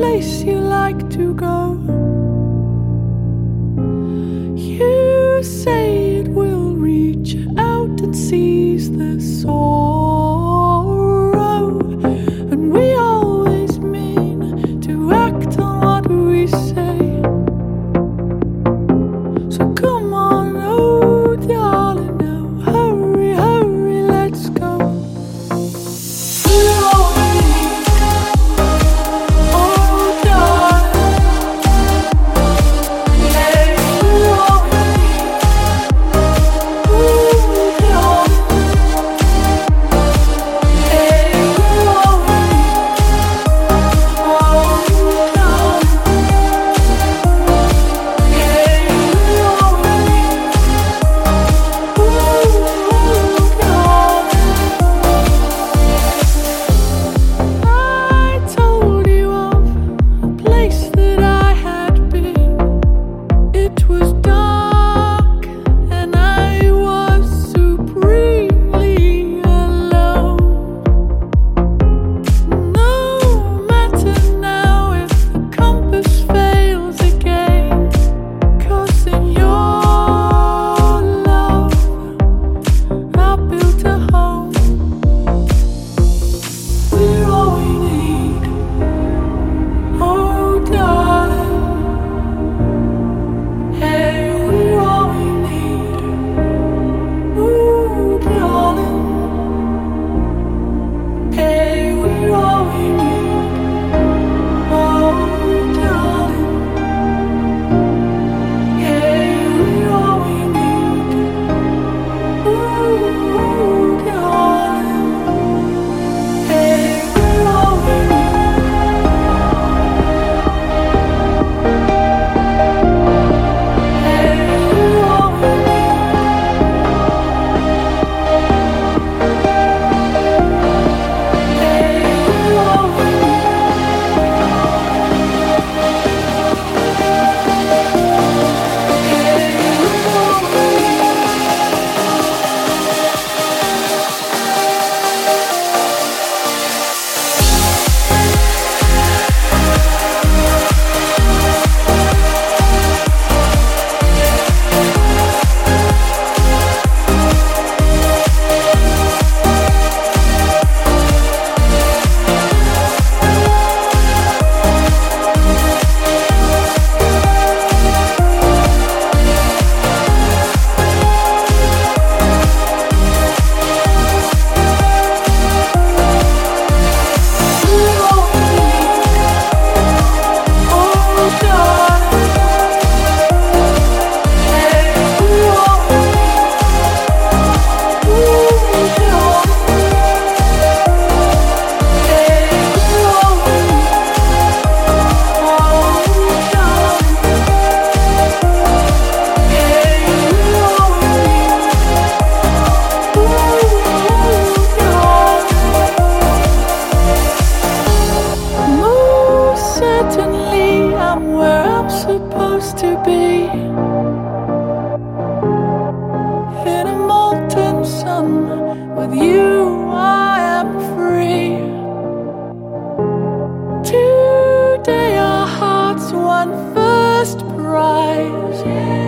place you like to go. You say it will reach out and seize the sorrow, and we always mean to act on what we say. So come on, oh darling, now hurry, hurry, let's go. Supposed to be in a molten sun. With you I am free. Today our hearts won first prize.